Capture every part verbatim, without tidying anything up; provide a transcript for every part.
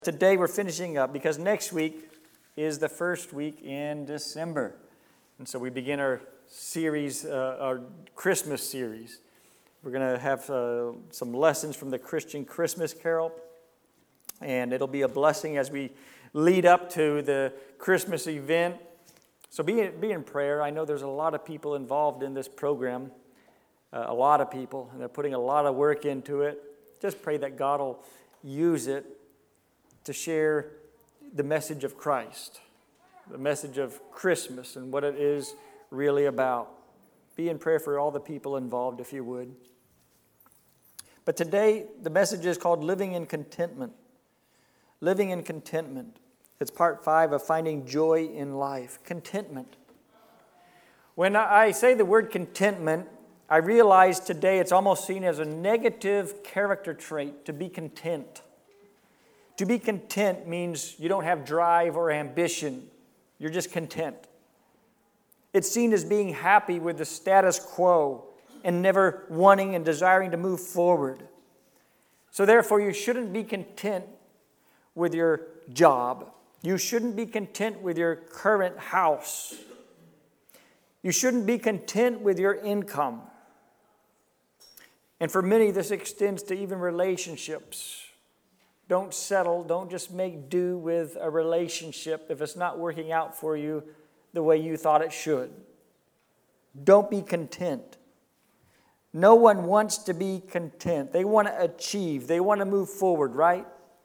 Today we're finishing up because next week is the first week in December. And so we begin our series, uh, our Christmas series. We're going to have uh, some lessons from the Christian Christmas Carol. And it'll be a blessing as we lead up to the Christmas event. So be, be in prayer. I know there's a lot of people involved in this program. Uh, a lot of people. And they're putting a lot of work into it. Just pray that God will use it to share the message of Christ, the message of Christmas and what it is really about. Be in prayer for all the people involved, if you would. But today, the message is called Living in Contentment. Living in Contentment. It's part five of Finding Joy in Life. Contentment. When I say the word contentment, I realize today it's almost seen as a negative character trait to be content. To be content means you don't have drive or ambition. You're just content. It's seen as being happy with the status quo and never wanting and desiring to move forward. So therefore, you shouldn't be content with your job. You shouldn't be content with your current house. You shouldn't be content with your income. And for many, this extends to even relationships. Don't settle. Don't just make do with a relationship if it's not working out for you the way you thought it should. Don't be content. No one wants to be content. They want to achieve. They want to move forward, right?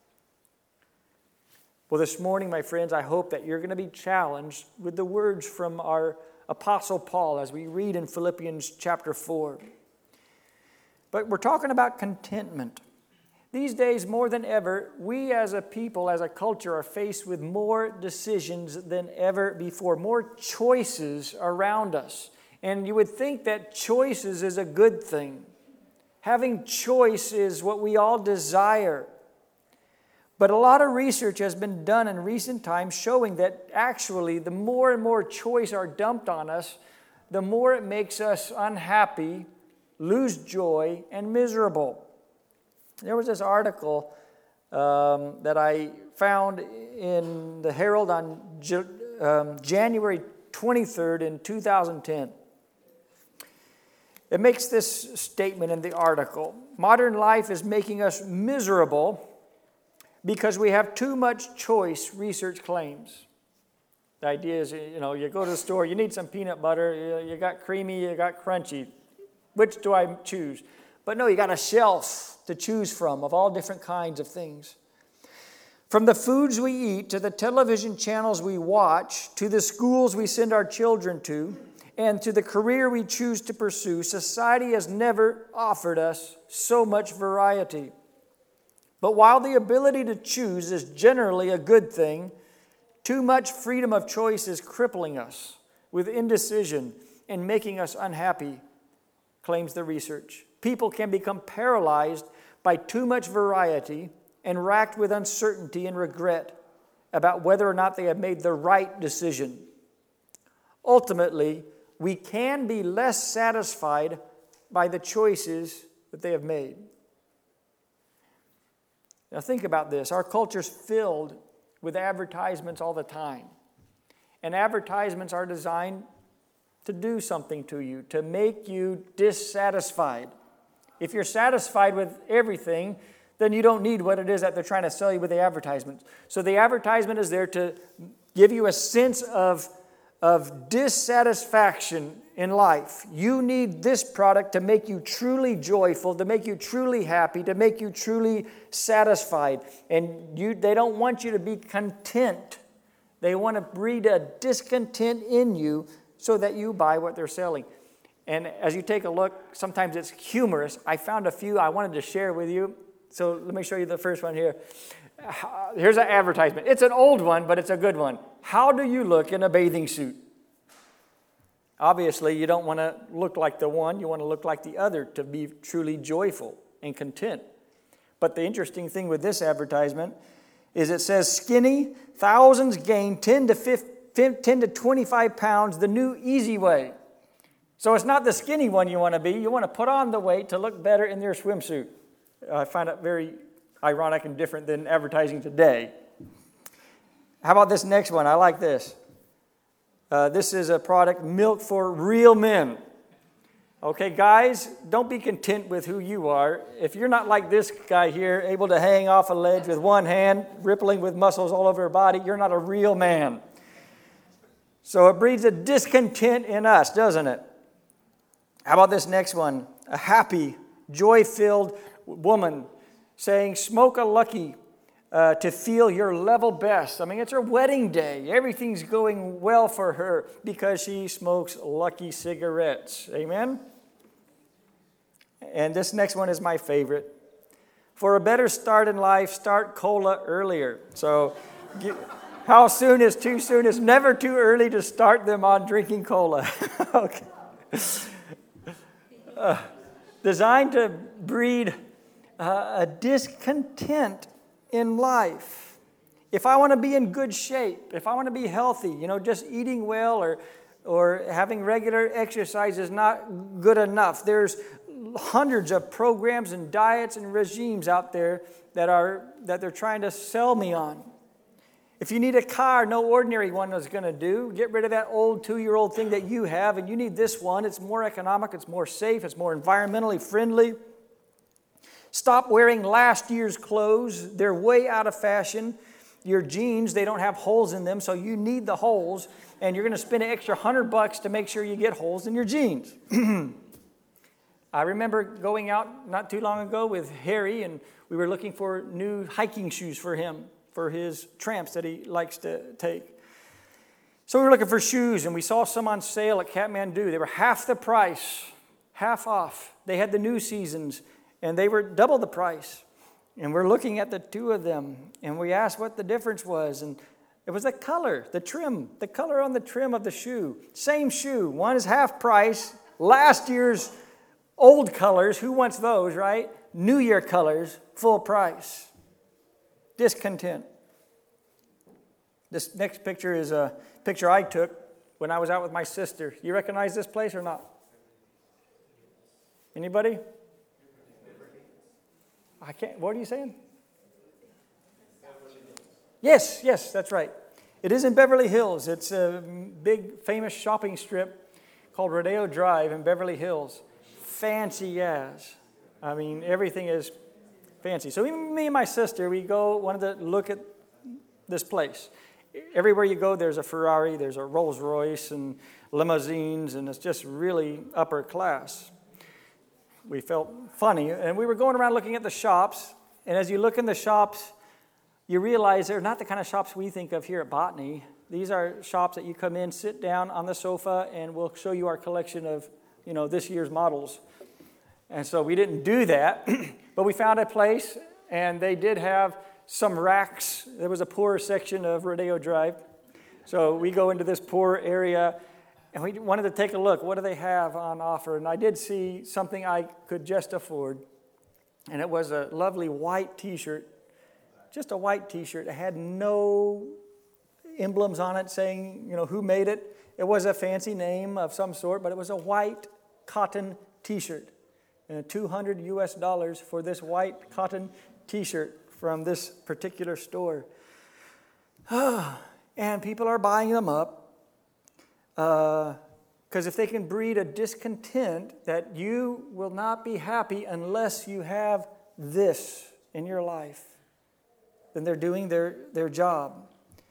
Well, this morning, my friends, I hope that you're going to be challenged with the words from our Apostle Paul as we read in Philippians chapter four. But we're talking about contentment. These days, more than ever, we as a people, as a culture, are faced with more decisions than ever before, more choices around us. And you would think that choices is a good thing. Having choice is what we all desire. But a lot of research has been done in recent times showing that actually the more and more choice are dumped on us, the more it makes us unhappy, lose joy, and miserable. There was this article um, that I found in the Herald on J- um, January twenty-third in two thousand ten. It makes this statement in the article. Modern life is making us miserable because we have too much choice, research claims. The idea is, you know, you go to the store, you need some peanut butter, you, you got creamy, you got crunchy. Which do I choose? But no, you got a shelf to choose from of all different kinds of things. From the foods we eat, to the television channels we watch, to the schools we send our children to, and to the career we choose to pursue, society has never offered us so much variety. But while the ability to choose is generally a good thing, too much freedom of choice is crippling us with indecision and making us unhappy, claims the research. People can become paralyzed by too much variety and racked with uncertainty and regret about whether or not they have made the right decision. Ultimately, we can be less satisfied by the choices that they have made. Now think about this. Our culture's filled with advertisements all the time. And advertisements are designed to do something to you, to make you dissatisfied. If you're satisfied with everything, then you don't need what it is that they're trying to sell you with the advertisements. So the advertisement is there to give you a sense of, of dissatisfaction in life. You need this product to make you truly joyful, to make you truly happy, to make you truly satisfied. And you, they don't want you to be content. They want to breed a discontent in you so that you buy what they're selling. And as you take a look, sometimes it's humorous. I found a few I wanted to share with you. So let me show you the first one here. Here's an advertisement. It's an old one, but it's a good one. How do you look in a bathing suit? Obviously, you don't want to look like the one. You want to look like the other to be truly joyful and content. But the interesting thing with this advertisement is it says skinny, thousands gain ten to twenty-five pounds, the new easy way. So it's not the skinny one you want to be. You want to put on the weight to look better in your swimsuit. I find it very ironic and different than advertising today. How about this next one? I like this. Uh, this is a product, Milk for Real Men. Okay, guys, don't be content with who you are. If you're not like this guy here, able to hang off a ledge with one hand, rippling with muscles all over your body, you're not a real man. So it breeds a discontent in us, doesn't it? How about this next one? A happy, joy-filled woman saying, smoke a lucky uh, to feel your level best. I mean, it's her wedding day. Everything's going well for her because she smokes Lucky cigarettes. Amen? And this next one is my favorite. For a better start in life, start cola earlier. So get, how soon is too soon? It's never too early to start them on drinking cola. Okay. Uh, designed to breed uh, a discontent in life. If I want to be in good shape, if I want to be healthy, you know, just eating well or or having regular exercise is not good enough. There's hundreds of programs and diets and regimes out there that are that they're trying to sell me on. If you need a car, no ordinary one is going to do. Get rid of that old two-year-old thing that you have, and you need this one. It's more economic, it's more safe, it's more environmentally friendly. Stop wearing last year's clothes. They're way out of fashion. Your jeans, they don't have holes in them, so you need the holes, and you're going to spend an extra hundred bucks to make sure you get holes in your jeans. I remember going out not too long ago with Harry, and we were looking for new hiking shoes for him, for his tramps that he likes to take. So we were looking for shoes, and we saw some on sale at Kathmandu. They were half the price, half off. They had the new seasons, and they were double the price. And we're looking at the two of them, and we asked what the difference was, and it was the color, the trim, the color on the trim of the shoe. Same shoe. One is half price. Last year's old colors, who wants those, right? New Year colors, full price. Discontent. This next picture is a picture I took when I was out with my sister. You recognize this place or not? Anybody? I can't. What are you saying? Yes, yes, that's right. It is in Beverly Hills. It's a big, famous shopping strip called Rodeo Drive in Beverly Hills. Fancy as. I mean, everything is fancy. So me and my sister, we go, wanted to look at this place. Everywhere you go, there's a Ferrari, there's a Rolls Royce and limousines, and it's just really upper class. We felt funny, and we were going around looking at the shops, and as you look in the shops, you realize they're not the kind of shops we think of here at Botany. These are shops that you come in, sit down on the sofa, and we'll show you our collection of, you know, this year's models. And so we didn't do that, but we found a place, and they did have some racks. There was a poorer section of Rodeo Drive. So we go into this poor area, and we wanted to take a look. What do they have on offer? And I did see something I could just afford, and it was a lovely white T-shirt, just a white T-shirt. It had no emblems on it saying, you know, who made it. It was a fancy name of some sort, but it was a white cotton T-shirt. And two hundred U S dollars for this white cotton T-shirt from this particular store. And people are buying them up because uh, if they can breed a discontent that you will not be happy unless you have this in your life, then they're doing their, their job.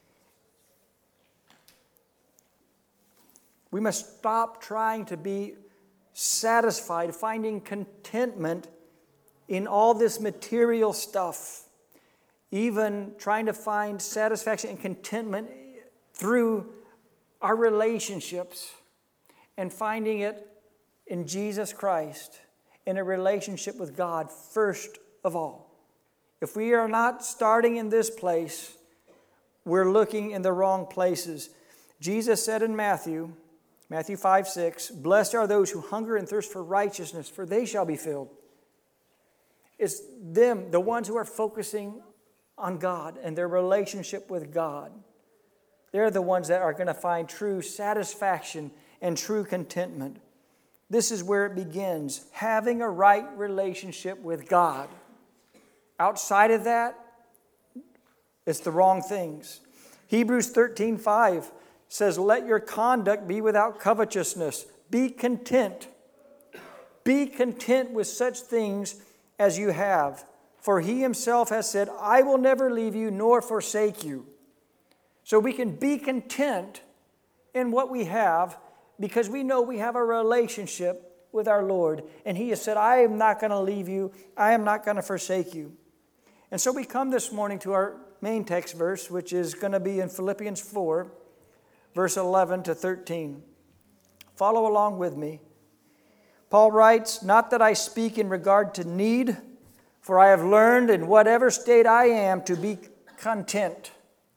We must stop trying to be satisfied, finding contentment in all this material stuff, even trying to find satisfaction and contentment through our relationships, and finding it in Jesus Christ, in a relationship with God first of all. If we are not starting in this place, we're looking in the wrong places. Jesus said in Matthew, Matthew five six, "Blessed are those who hunger and thirst for righteousness, for they shall be filled." It's them, the ones who are focusing on God and their relationship with God. They're the ones that are going to find true satisfaction and true contentment. This is where it begins, having a right relationship with God. Outside of that, it's the wrong things. Hebrews thirteen five says, let your conduct be without covetousness. Be content. Be content with such things as you have. For he himself has said, I will never leave you nor forsake you. So we can be content in what we have because we know we have a relationship with our Lord. And he has said, I am not going to leave you. I am not going to forsake you. And so we come this morning to our main text verse, which is going to be in Philippians four, verse eleven to thirteen. Follow along with me. Paul writes, not that I speak in regard to need, for I have learned in whatever state I am to be content.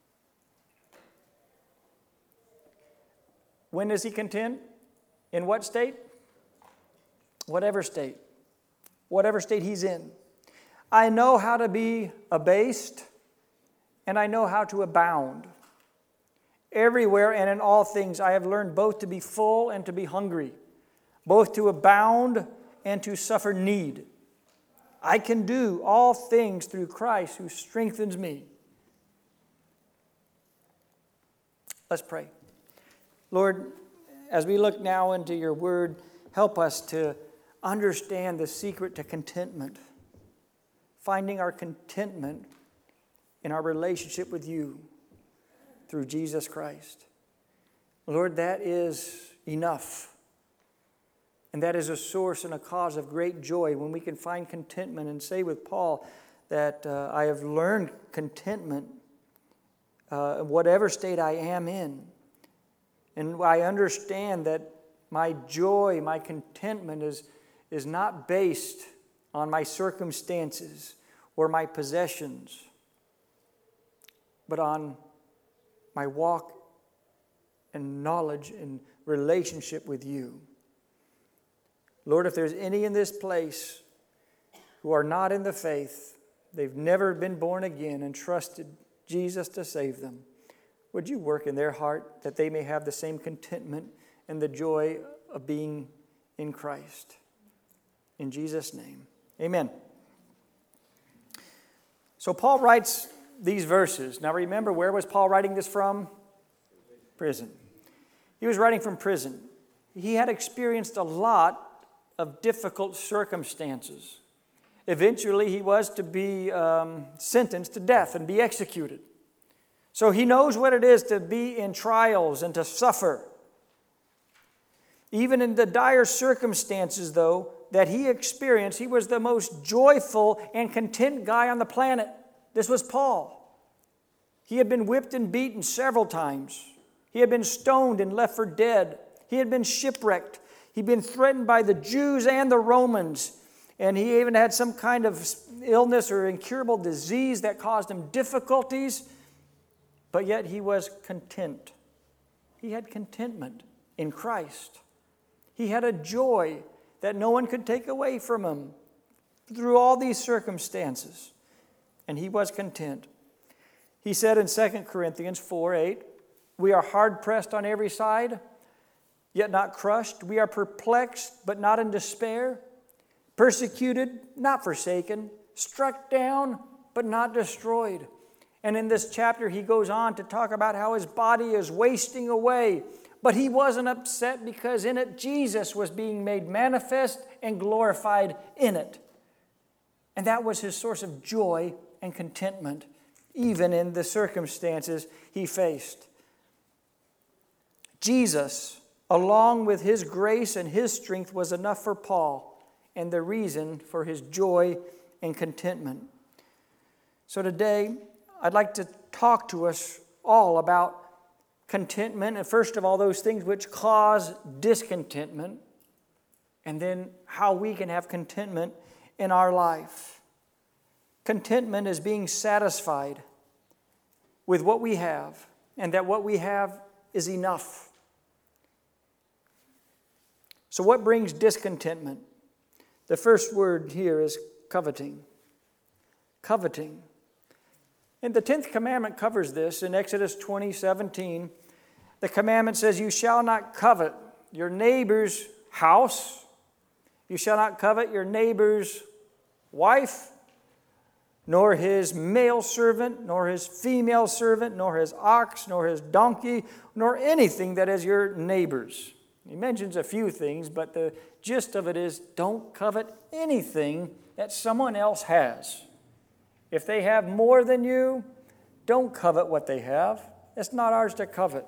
When is he content? In what state? Whatever state. Whatever state he's in. I know how to be abased, and I know how to abound. Everywhere and in all things I have learned both to be full and to be hungry, both to abound and to suffer need. I can do all things through Christ who strengthens me. Let's pray. Lord, as we look now into your word, help us to understand the secret to contentment, finding our contentment in our relationship with you through Jesus Christ. Lord, that is enough. And that is a source and a cause of great joy when we can find contentment and say with Paul that uh, I have learned contentment uh, whatever state I am in. And I understand that my joy, my contentment is, is not based on my circumstances or my possessions, but on my walk and knowledge and relationship with you. Lord, if there's any in this place who are not in the faith, they've never been born again and trusted Jesus to save them, would you work in their heart that they may have the same contentment and the joy of being in Christ? In Jesus' name, amen. So Paul writes these verses. Now remember, where was Paul writing this from? Prison. He was writing from prison. He had experienced a lot of difficult circumstances. Eventually, he was to be um, sentenced to death and be executed. So he knows what it is to be in trials and to suffer. Even in the dire circumstances, though, that he experienced, he was the most joyful and content guy on the planet. This was Paul. He had been whipped and beaten several times. He had been stoned and left for dead. He had been shipwrecked. He'd been threatened by the Jews and the Romans. And he even had some kind of illness or incurable disease that caused him difficulties. But yet he was content. He had contentment in Christ. He had a joy that no one could take away from him through all these circumstances. And he was content. He said in Second Corinthians four eight, we are hard-pressed on every side, yet not crushed. We are perplexed, but not in despair. Persecuted, not forsaken. Struck down, but not destroyed. And in this chapter, he goes on to talk about how his body is wasting away. But he wasn't upset because in it, Jesus was being made manifest and glorified in it. And that was his source of joy and contentment, even in the circumstances he faced. Jesus, along with his grace and his strength, was enough for Paul and the reason for his joy and contentment. So today, I'd like to talk to us all about contentment, and first of all, those things which cause discontentment, and then how we can have contentment in our life. Contentment is being satisfied with what we have, and that what we have is enough. So what brings discontentment? The first word here is coveting. Coveting. And the tenth commandment covers this in Exodus twenty seventeen. The commandment says, you shall not covet your neighbor's house. You shall not covet your neighbor's wife, nor his male servant, nor his female servant, nor his ox, nor his donkey, nor anything that is your neighbor's. He mentions a few things, but the gist of it is don't covet anything that someone else has. If they have more than you, don't covet what they have. It's not ours to covet.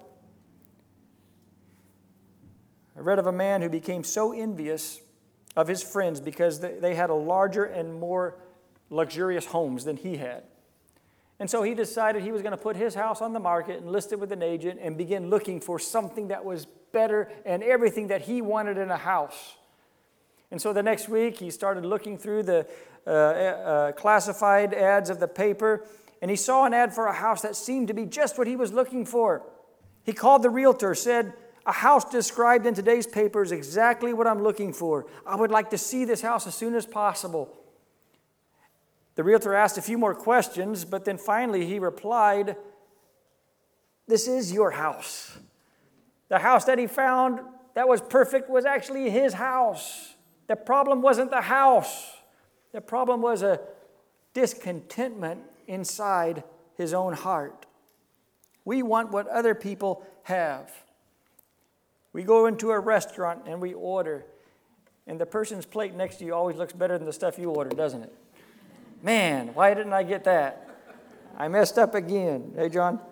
I read of a man who became so envious of his friends because they had a larger and more luxurious homes than he had. And so he decided he was going to put his house on the market and list it with an agent and begin looking for something that was better and everything that he wanted in a house. And so the next week he started looking through the uh, uh, classified ads of the paper, and he saw an ad for a house that seemed to be just what he was looking for. He called the realtor, said, "A house described in today's paper is exactly what I'm looking for. I would like to see this house as soon as possible." The realtor asked a few more questions, but then finally he replied, "This is your house." The house that he found that was perfect was actually his house. The problem wasn't the house. The problem was a discontentment inside his own heart. We want what other people have. We go into a restaurant and we order, and the person's plate next to you always looks better than the stuff you ordered, doesn't it? Man, why didn't I get that? I messed up again. Hey, John?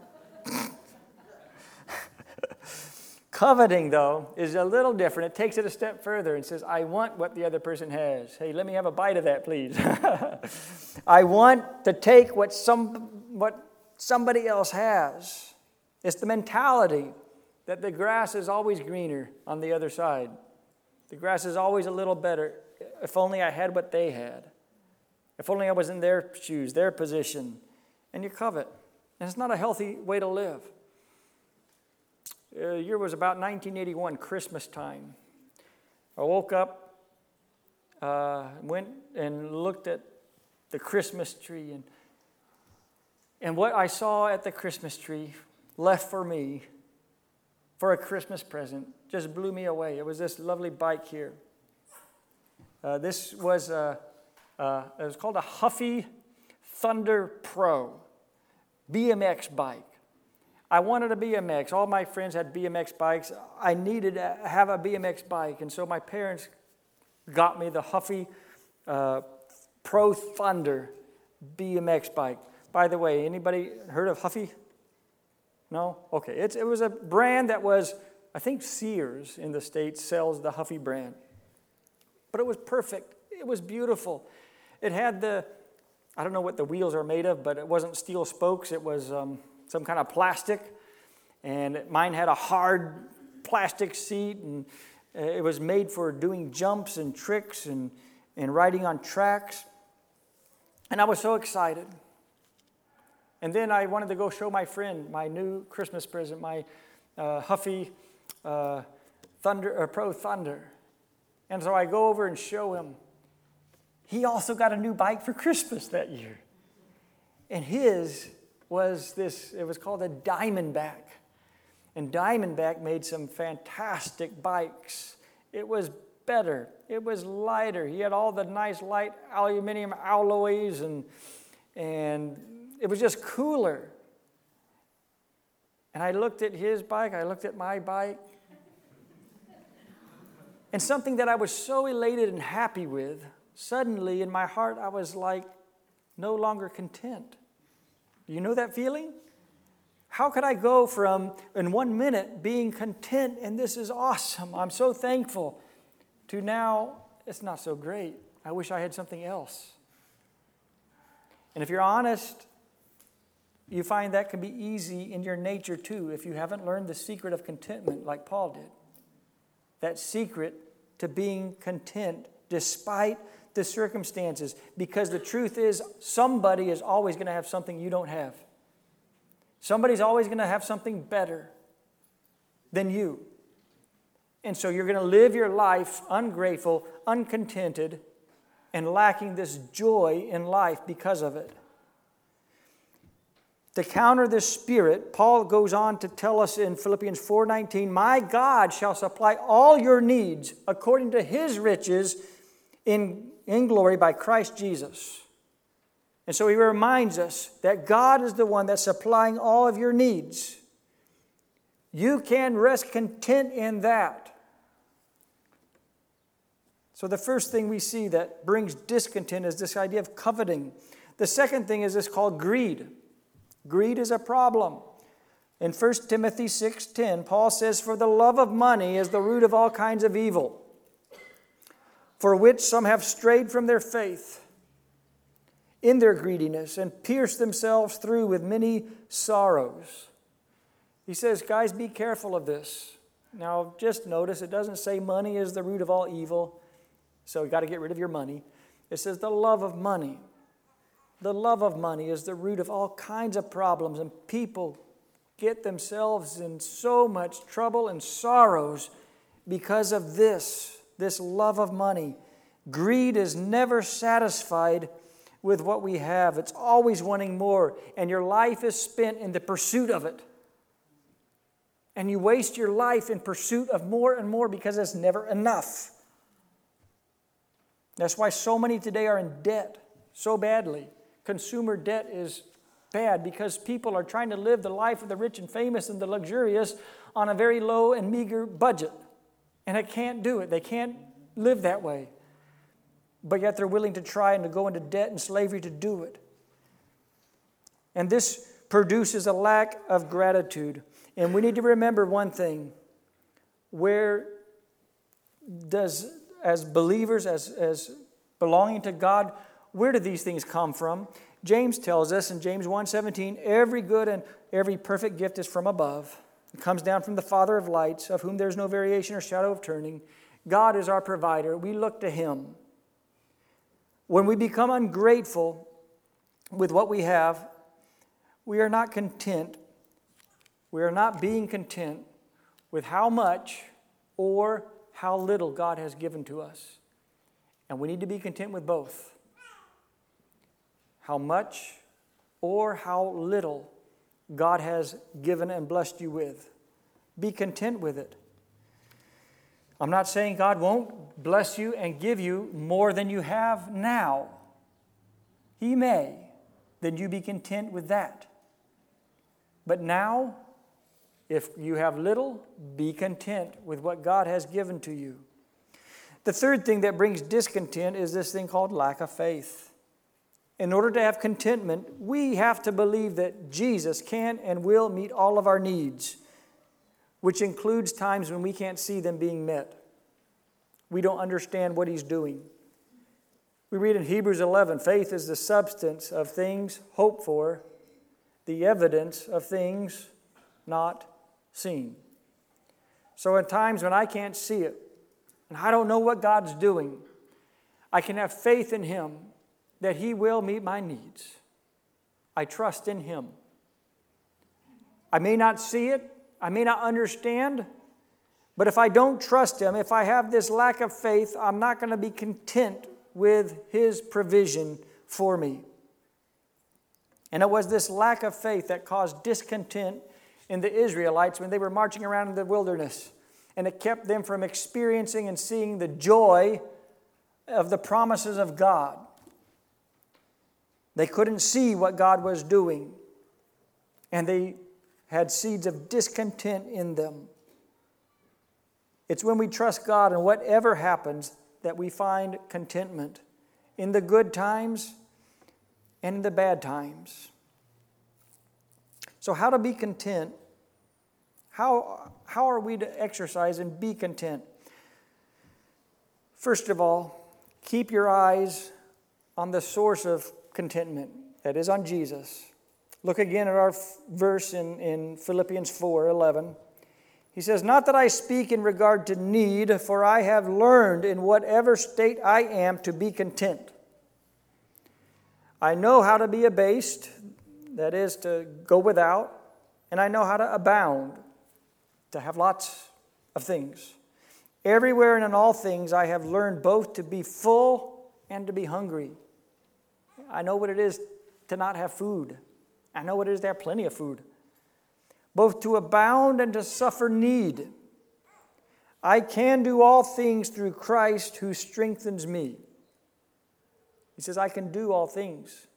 Coveting, though, is a little different. It takes it a step further and says, I want what the other person has. Hey, let me have a bite of that, please. I want to take what some what somebody else has. It's the mentality that the grass is always greener on the other side. The grass is always a little better. If only I had what they had. If only I was in their shoes, their position. And you covet. And it's not a healthy way to live. The year was about nineteen eighty-one, Christmas time. I woke up, uh, went and looked at the Christmas tree. And, and what I saw at the Christmas tree left for me for a Christmas present just blew me away. It was this lovely bike here. Uh, this was a, uh, it was called a Huffy Thunder Pro B M X bike. I wanted a B M X. All my friends had B M X bikes. I needed to have a B M X bike, and so my parents got me the Huffy uh, Pro Thunder B M X bike. By the way, anybody heard of Huffy? No? Okay. It's, it was a brand that was, I think Sears in the States sells the Huffy brand. But it was perfect. It was beautiful. It had the, I don't know what the wheels are made of, but it wasn't steel spokes. It was um, some kind of plastic. And mine had a hard plastic seat, and it was made for doing jumps and tricks and, and riding on tracks. And I was so excited. And then I wanted to go show my friend my new Christmas present, my uh, Huffy uh, Thunder, uh, Pro Thunder. And so I go over and show him. He also got a new bike for Christmas that year. And his was this, it was called a Diamondback. And Diamondback made some fantastic bikes. It was better. It was lighter. He had all the nice light aluminum alloys, and and it was just cooler. And I looked at his bike, I looked at my bike, and something that I was so elated and happy with, suddenly in my heart I was like no longer content. Do you know that feeling? How could I go from, in one minute, being content, and this is awesome, I'm so thankful, to now, it's not so great. I wish I had something else. And if you're honest, you find that can be easy in your nature too if you haven't learned the secret of contentment like Paul did. That secret to being content despite the circumstances. Because the truth is, somebody is always going to have something you don't have. Somebody's always going to have something better than you. And so you're going to live your life ungrateful, uncontented, and lacking this joy in life because of it. To counter this spirit, Paul goes on to tell us in Philippians four nineteen, "My God shall supply all your needs according to His riches in, in glory by Christ Jesus." And so he reminds us that God is the one that's supplying all of your needs. You can rest content in that. So the first thing we see that brings discontent is this idea of coveting. The second thing is this called greed. Greed is a problem. In First Timothy six ten, Paul says, "For the love of money is the root of all kinds of evil, for which some have strayed from their faith in their greediness and pierced themselves through with many sorrows." He says, guys, be careful of this. Now, just notice it doesn't say money is the root of all evil, so you've got to get rid of your money. It says the love of money. The love of money is the root of all kinds of problems, and people get themselves in so much trouble and sorrows because of this, this love of money. Greed is never satisfied with what we have. It's always wanting more, and your life is spent in the pursuit of it. And you waste your life in pursuit of more and more because it's never enough. That's why so many today are in debt so badly. Consumer debt is bad because people are trying to live the life of the rich and famous and the luxurious on a very low and meager budget. And they can't do it. They can't live that way. But yet they're willing to try and to go into debt and slavery to do it. And this produces a lack of gratitude. And we need to remember one thing. Where does, as believers, as, as belonging to God, where do these things come from? James tells us in James one seventeen, every good and every perfect gift is from above. It comes down from the Father of lights, of whom there is no variation or shadow of turning. God is our provider. We look to Him. When we become ungrateful with what we have, we are not content. We are not being content with how much or how little God has given to us. And we need to be content with both. How much or how little God has given and blessed you with. Be content with it. I'm not saying God won't bless you and give you more than you have now. He may. Then you be content with that. But now, if you have little, be content with what God has given to you. The third thing that brings discontent is this thing called lack of faith. In order to have contentment, we have to believe that Jesus can and will meet all of our needs, which includes times when we can't see them being met. We don't understand what He's doing. We read in Hebrews eleven, faith is the substance of things hoped for, the evidence of things not seen. So in times when I can't see it, and I don't know what God's doing, I can have faith in Him that He will meet my needs. I trust in Him. I may not see it, I may not understand, but if I don't trust Him, if I have this lack of faith, I'm not going to be content with His provision for me. And it was this lack of faith that caused discontent in the Israelites when they were marching around in the wilderness. And it kept them from experiencing and seeing the joy of the promises of God. They couldn't see what God was doing. And they had seeds of discontent in them. It's when we trust God and whatever happens that we find contentment in the good times and in the bad times. So how to be content? How, how are we to exercise and be content? First of all, keep your eyes on the source of contentment. That is on Jesus. Look again at our verse in, in Philippians four eleven. He says, not that I speak in regard to need, for I have learned in whatever state I am to be content. I know how to be abased, that is to go without, and I know how to abound, to have lots of things. Everywhere and in all things I have learned both to be full and to be hungry. I know what it is to not have food. I know what it is to have plenty of food. Both to abound and to suffer need. I can do all things through Christ who strengthens me. He says, I can do all things.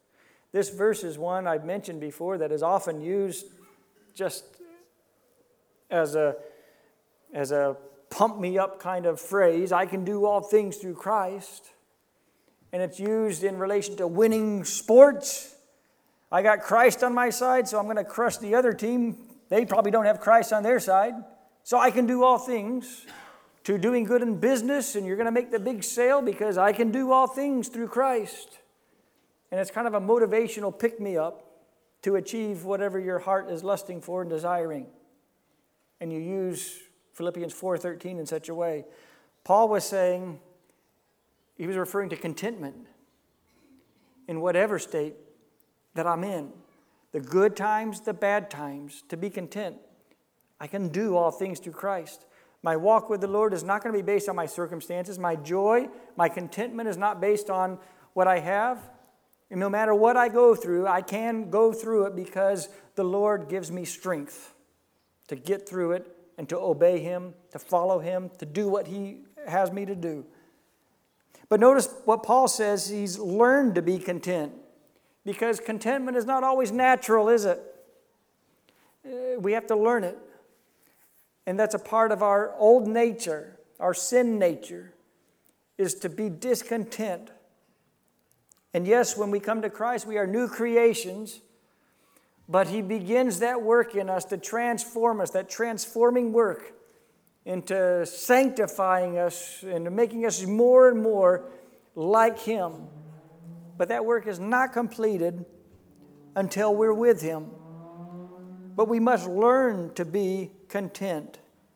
This verse is one I've mentioned before that is often used just as a, as a pump me up kind of phrase. I can do all things through Christ. And it's used in relation to winning sports. I got Christ on my side, so I'm going to crush the other team. They probably don't have Christ on their side. So I can do all things. To doing good in business, and you're going to make the big sale because I can do all things through Christ. And it's kind of a motivational pick-me-up to achieve whatever your heart is lusting for and desiring. And you use Philippians four thirteen in such a way. Paul was saying, he was referring to contentment in whatever state that I'm in. The good times, the bad times, to be content. I can do all things through Christ. My walk with the Lord is not going to be based on my circumstances. My joy, my contentment is not based on what I have. And no matter what I go through, I can go through it because the Lord gives me strength to get through it and to obey Him, to follow Him, to do what He has me to do. But notice what Paul says, he's learned to be content. Because contentment is not always natural, is it? We have to learn it. And that's a part of our old nature, our sin nature, is to be discontent. And yes, when we come to Christ, we are new creations, but He begins that work in us to transform us, that transforming work into sanctifying us and making us more and more like Him. But that work is not completed until we're with Him. But we must learn to be content.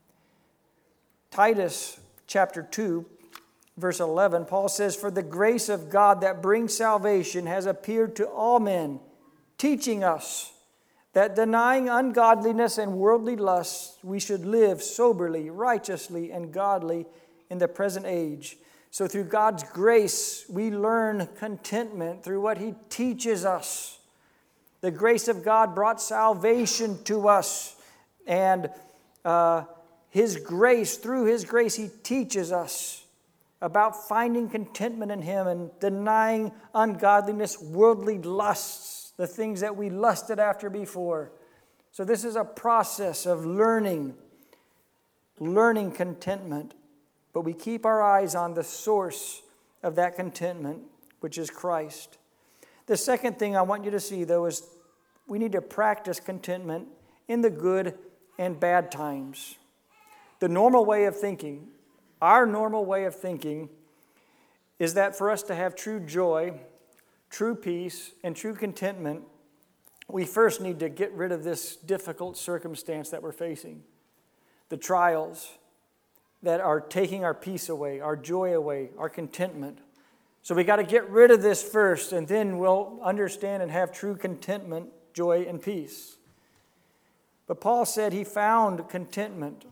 Titus chapter two, verse eleven, Paul says, "For the grace of God that brings salvation has appeared to all men, teaching us that denying ungodliness and worldly lusts, we should live soberly, righteously, and godly in the present age." So through God's grace, we learn contentment through what He teaches us. The grace of God brought salvation to us. And uh, His grace, through His grace, He teaches us about finding contentment in Him and denying ungodliness, worldly lusts, the things that we lusted after before. So this is a process of learning, learning contentment. But we keep our eyes on the source of that contentment, which is Christ. The second thing I want you to see, though, is we need to practice contentment in the good and bad times. The normal way of thinking, our normal way of thinking, is that for us to have true joy, true peace, and true contentment, we first need to get rid of this difficult circumstance that we're facing. The trials that are taking our peace away, our joy away, our contentment. So we got to get rid of this first, and then we'll understand and have true contentment, joy, and peace. But Paul said he found contentment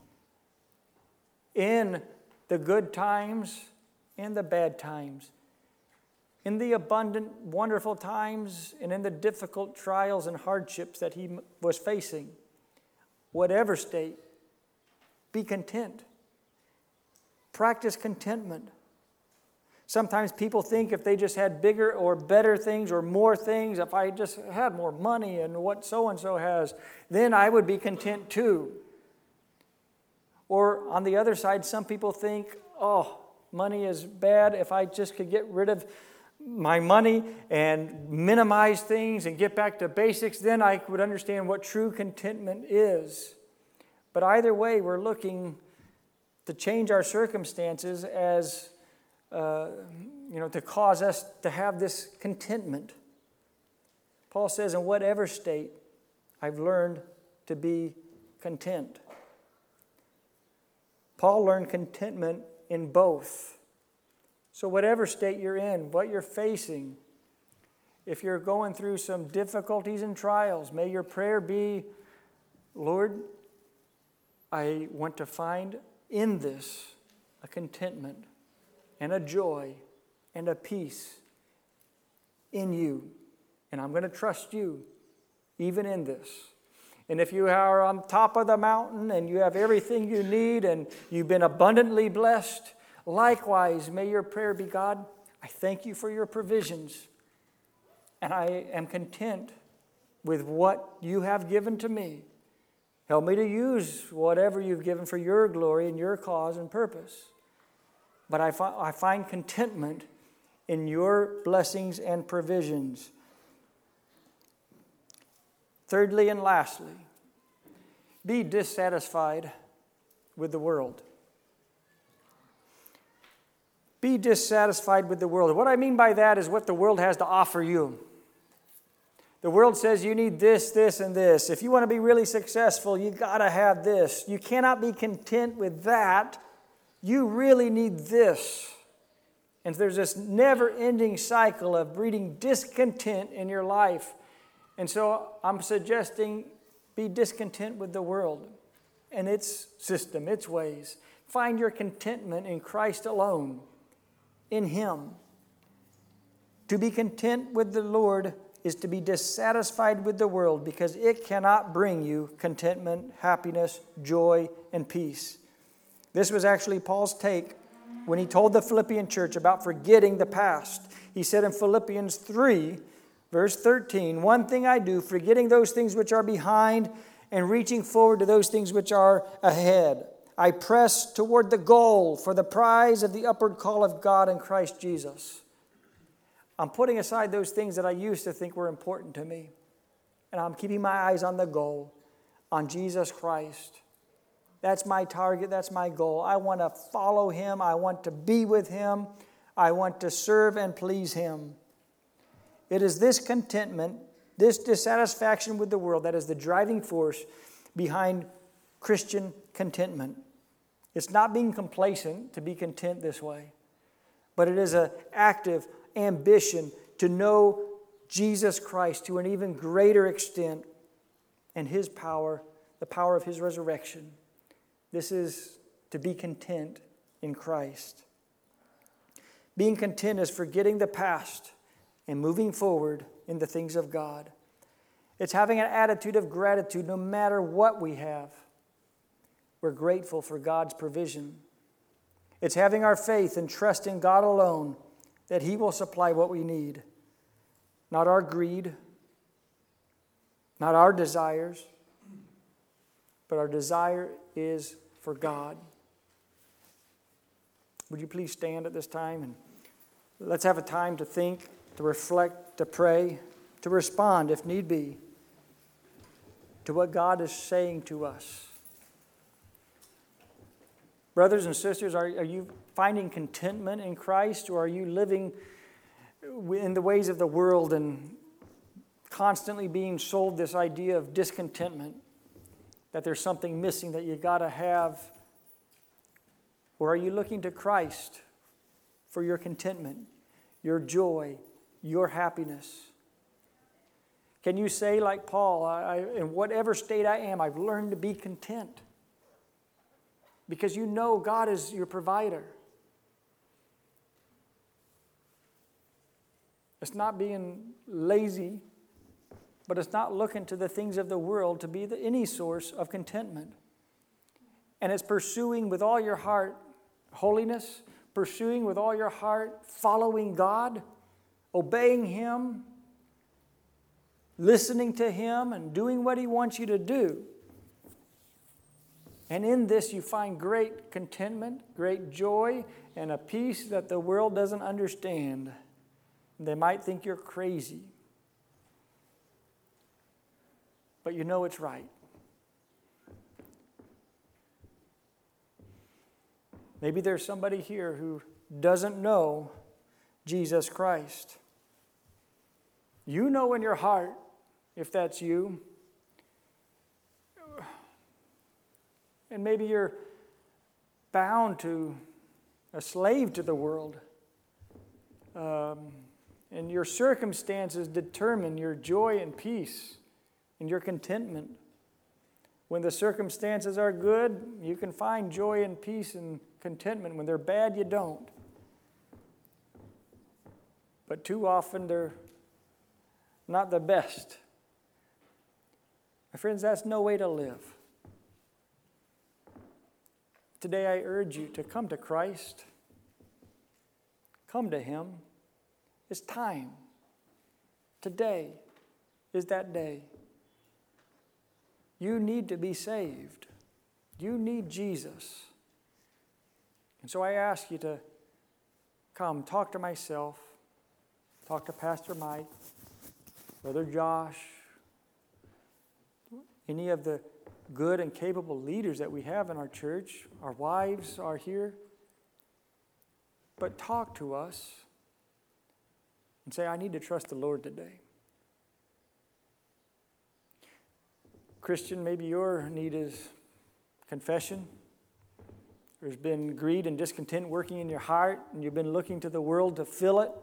in the good times and the bad times, in the abundant, wonderful times, and in the difficult trials and hardships that he was facing. Whatever state, be content. Practice contentment. Sometimes people think if they just had bigger or better things or more things, if I just had more money and what so-and-so has, then I would be content too. Or on the other side, some people think, oh, money is bad. If I just could get rid of my money and minimize things and get back to basics, then I would understand what true contentment is. But either way, we're looking to change our circumstances as, uh, you know, to cause us to have this contentment. Paul says, in whatever state, I've learned to be content. Paul learned contentment in both. So whatever state you're in, what you're facing, if you're going through some difficulties and trials, may your prayer be, Lord, I want to find in this a contentment and a joy and a peace in you. And I'm going to trust you even in this. And if you are on top of the mountain and you have everything you need and you've been abundantly blessed, likewise, may your prayer be, God, I thank you for your provisions. and I am content with what you have given to me. Help me to use whatever you've given for your glory and your cause and purpose. But I, fi- I find contentment in your blessings and provisions. Thirdly and lastly, be dissatisfied with the world. Be dissatisfied with the world. What I mean by that is what the world has to offer you. The world says you need this, this, and this. If you want to be really successful, you got to have this. You cannot be content with that. You really need this. And there's this never-ending cycle of breeding discontent in your life. And so I'm suggesting be discontent with the world and its system, its ways. Find your contentment in Christ alone, in Him. To be content with the Lord is to be dissatisfied with the world because it cannot bring you contentment, happiness, joy, and peace. This was actually Paul's take when he told the Philippian church about forgetting the past. He said in Philippians three, verse thirteen, "One thing I do, forgetting those things which are behind and reaching forward to those things which are ahead. I press toward the goal for the prize of the upward call of God in Christ Jesus." I'm putting aside those things that I used to think were important to me. And I'm keeping my eyes on the goal, on Jesus Christ. That's my target. That's my goal. I want to follow Him. I want to be with Him. I want to serve and please Him. It is this contentment, this dissatisfaction with the world that is the driving force behind Christian contentment. It's not being complacent to be content this way, but it is an active ambition to know Jesus Christ to an even greater extent and His power, the power of His resurrection. This is to be content in Christ. Being content is forgetting the past and moving forward in the things of God. It's having an attitude of gratitude no matter what we have. We're grateful for God's provision. It's having our faith and trust in God alone that He will supply what we need. Not our greed, not our desires, but our desire is for God. Would you please stand at this time and let's have a time to think, to reflect, to pray, to respond if need be to what God is saying to us. Brothers and sisters, are, are you finding contentment in Christ, or are you living in the ways of the world and constantly being sold this idea of discontentment, that there's something missing that you got to have? Or are you looking to Christ for your contentment, your joy, your happiness? Can you say like Paul, I, I, in whatever state I am, I've learned to be content? Because you know God is your provider. It's not being lazy, but it's not looking to the things of the world to be the, any source of contentment. And it's pursuing with all your heart holiness, pursuing with all your heart following God, obeying Him, listening to Him, and doing what He wants you to do. And in this you find great contentment, great joy, and a peace that the world doesn't understand. They might think you're crazy, but you know it's right. Maybe there's somebody here who doesn't know Jesus Christ. You know in your heart, if that's you, and maybe you're bound to, a slave to the world. Um, and your circumstances determine your joy and peace and your contentment. When the circumstances are good, you can find joy and peace and contentment. When they're bad, you don't. But too often they're not the best. My friends, that's no way to live. Today I urge you to come to Christ. Come to Him. It's time. Today is that day. You need to be saved. You need Jesus. And so I ask you to come, talk to myself, talk to Pastor Mike, Brother Josh, any of the good and capable leaders that we have in our church. Our wives are here. But talk to us and say, I need to trust the Lord today. Christian, maybe your need is confession. There's been greed and discontent working in your heart, and you've been looking to the world to fill it.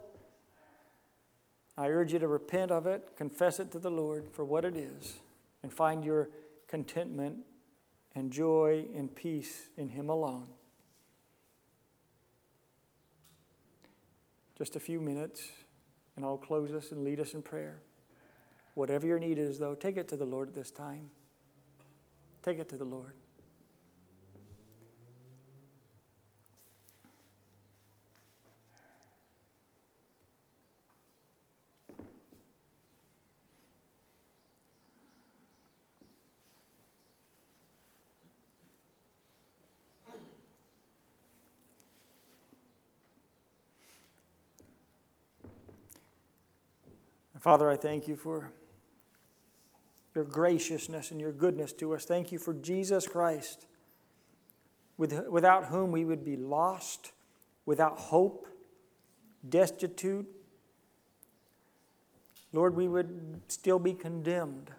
I urge you to repent of it, confess it to the Lord for what it is, and find your contentment and joy and peace in Him alone. Just a few minutes, and I'll close us and lead us in prayer. Whatever your need is, though, take it to the Lord at this time. Take it to the Lord. Father, I thank you for your graciousness and your goodness to us. Thank you for Jesus Christ, with, without whom we would be lost, without hope, destitute. Lord, we would still be condemned.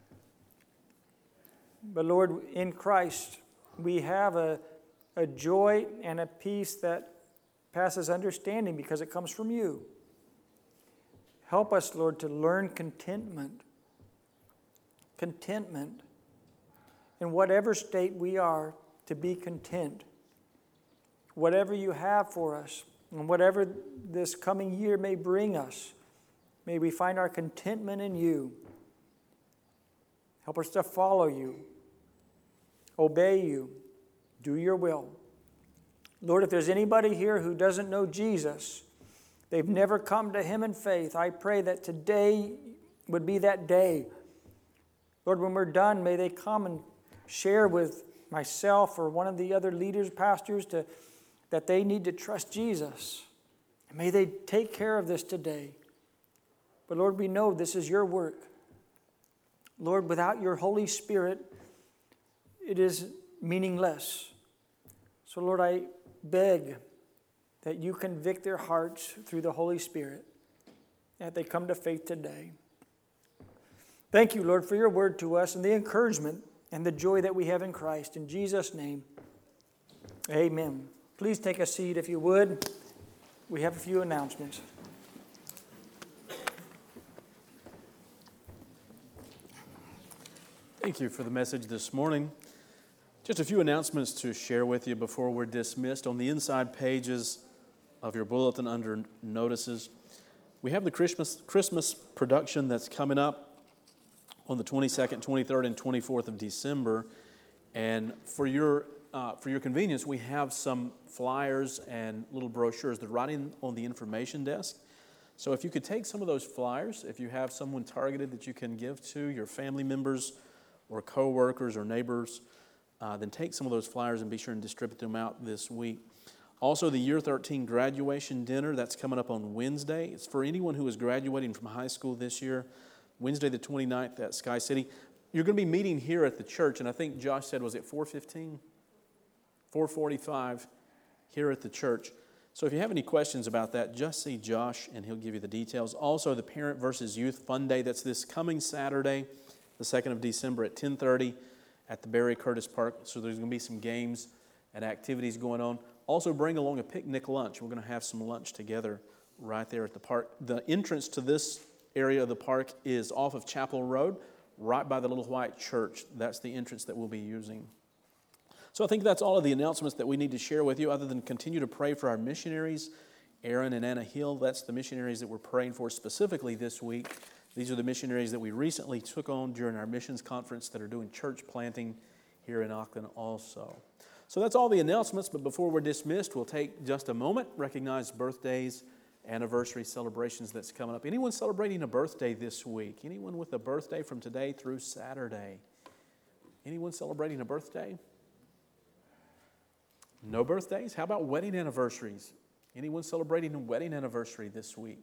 But Lord, in Christ, we have a, a joy and a peace that passes understanding because it comes from you. Help us, Lord, to learn contentment. Contentment. In whatever state we are, to be content. Whatever you have for us, and whatever this coming year may bring us, may we find our contentment in you. Help us to follow you, obey you, do your will. Lord, if there's anybody here who doesn't know Jesus, they've never come to Him in faith, I pray that today would be that day. Lord, when we're done, may they come and share with myself or one of the other leaders, pastors, to, that they need to trust Jesus. And may they take care of this today. But Lord, we know this is your work. Lord, without your Holy Spirit, it is meaningless. So Lord, I beg that you convict their hearts through the Holy Spirit, that they come to faith today. Thank you, Lord, for your word to us and the encouragement and the joy that we have in Christ. In Jesus' name, amen. Please take a seat if you would. We have a few announcements. Thank you for the message this morning. Just a few announcements to share with you before we're dismissed. On the inside pages of your bulletin under notices, we have the Christmas Christmas production that's coming up on the twenty-second, twenty-third, and twenty-fourth of December. And for your uh, for your convenience, we have some flyers and little brochures. They're right in on the information desk. So if you could take some of those flyers, if you have someone targeted that you can give to, your family members or co-workers or neighbors, uh, then take some of those flyers and be sure and distribute them out this week. Also, the Year thirteen graduation dinner, that's coming up on Wednesday. It's for anyone who is graduating from high school this year. Wednesday the twenty-ninth at Sky City. You're going to be meeting here at the church, and I think Josh said, was it four fifteen? four forty-five here at the church. So if you have any questions about that, just see Josh, and he'll give you the details. Also, the Parent versus Youth Fun Day, that's this coming Saturday, the second of December at ten thirty at the Barry Curtis Park. So there's going to be some games and activities going on. Also, bring along a picnic lunch. We're going to have some lunch together right there at the park. The entrance to this area of the park is off of Chapel Road, right by the little white church. That's the entrance that we'll be using. So I think that's all of the announcements that we need to share with you, other than continue to pray for our missionaries, Aaron and Anna Hill. That's the missionaries that we're praying for specifically this week. These are the missionaries that we recently took on during our missions conference that are doing church planting here in Auckland also. So that's all the announcements, but before we're dismissed, we'll take just a moment, recognize birthdays anniversary celebrations that's coming up. Anyone celebrating a birthday this week? Anyone with a birthday from today through Saturday? Anyone celebrating a birthday? No birthdays? How about wedding anniversaries? Anyone celebrating a wedding anniversary this week?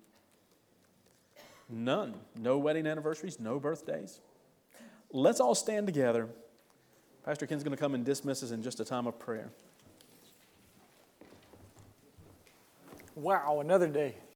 None. No wedding anniversaries, no birthdays. Let's all stand together. Pastor Ken's going to come and dismiss us in just a time of prayer. Wow, another day.